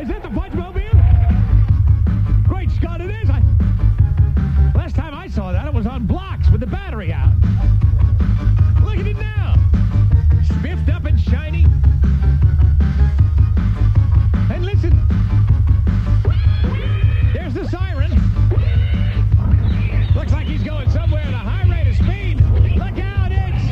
Is that the Fudge-mobile? Great Scott, it is. Last time I saw that, it was on blocks with the battery out. Look at it now. Spiffed up and shiny. And listen. There's the siren. Looks like he's going somewhere at a high rate of speed. Look out, it's...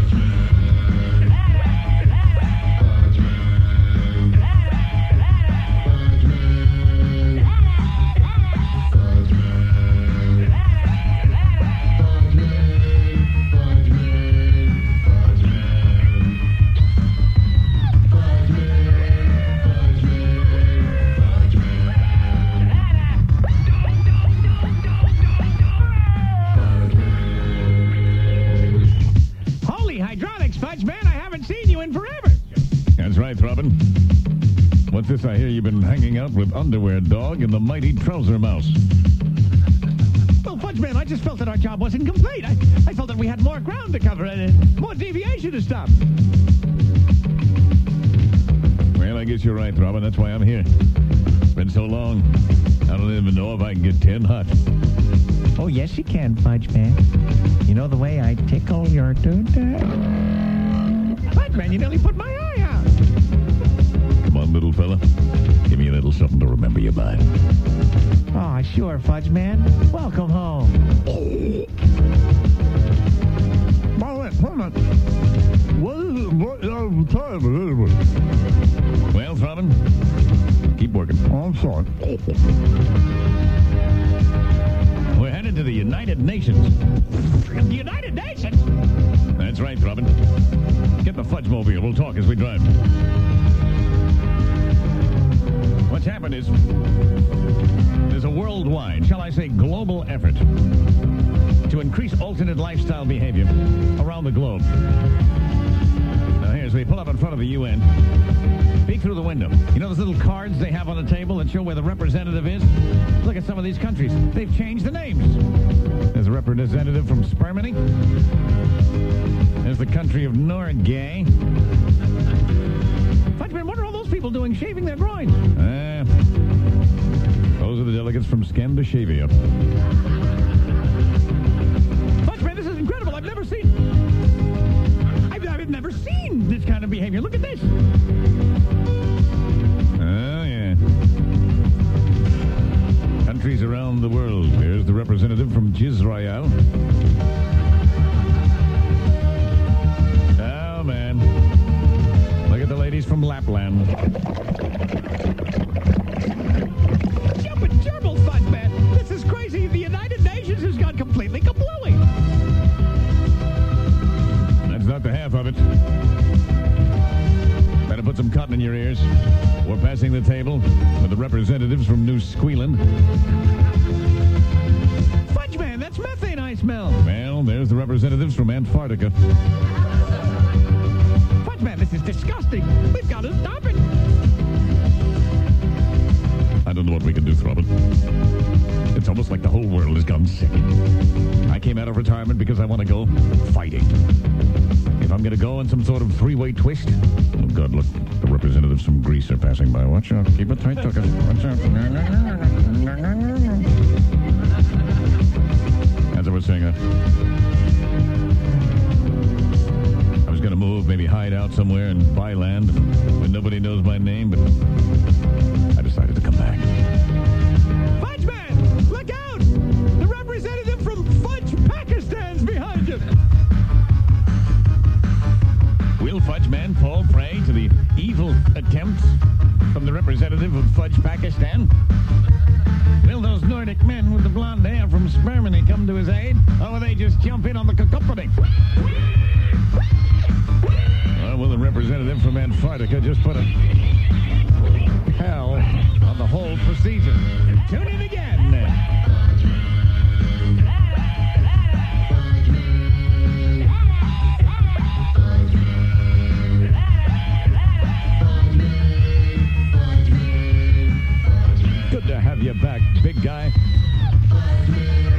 Fudge Man, I haven't seen you in forever. That's right, Robin. What's this I hear you've been hanging out with Underwear Dog and the mighty Trouser Mouse? Well, Fudge Man, I just felt that our job wasn't complete. I felt that we had more ground to cover and more deviation to stop. Well, I guess you're right, Robin. That's why I'm here. It's been so long. I don't even know if I can get 10 hot. Oh, yes, you can, Fudge Man. You know the way I tickle your doo-dah? Fudge Man, you nearly put my eye out. Come on, little fella. Give me a little something to remember you by. Oh, sure, Fudge Man. Welcome home. By the way, hold on. What is it? What time it is? Well, Robin, keep working. Oh, I'm sorry. We're headed to the United Nations. The United Nations? That's right, Robin. Get the Fudge-mobile. We'll talk as we drive. What's happened is there's a worldwide, shall I say global effort to increase alternate lifestyle behavior around the globe. Now, here's we pull up in front of the UN. Peek through the window. You know those little cards they have on the table that show where the representative is? Look at some of these countries. They've changed the names. There's a representative from Spermany. There's the country of Norway. Fudge Man, what are all those people doing shaving their groins? Those are the delegates from Scandinavia. Fudge Man, this is incredible. I've never seen this kind of behavior. Look at this. Oh, yeah. Countries around the world. There's the representative from Israel. Oh, man. Look at the ladies from Lapland. Jumping gerbils, Fudge Man. This is crazy. The United Nations has gone completely kablooey. That's not the half of it. Better put some cotton in your ears. We're passing the table with the representatives from New Squealand. Fudge Man, that's methane I smell. Well, there's the representatives from Antarctica. Fudge Man, this is disgusting. We've got to stop it. I don't know what we can do, Robin. It's almost like the whole world has gone sick. I came out of retirement because I want to go fighting. If I'm going to go in some sort of three-way twist... Oh, God, look. The representatives from Greece are passing by. Watch out. Keep it tight, Tucker. Watch out. As I was saying, I was going to move, maybe hide out somewhere and buy land when nobody knows my name, but I decided to come back. Fudge Man, look out! The representative from Fudge Pakistan's behind you. Will Fudge Man fall prey to the evil attempts from the representative of Fudge Pakistan? Will those Nordic men with the blonde hair from Spermany come to his aid? Or will they just jump in on the cacophony? Or will the representative from Antarctica just put a hell on the whole procedure? Tune in again. Good to have you back, big guy.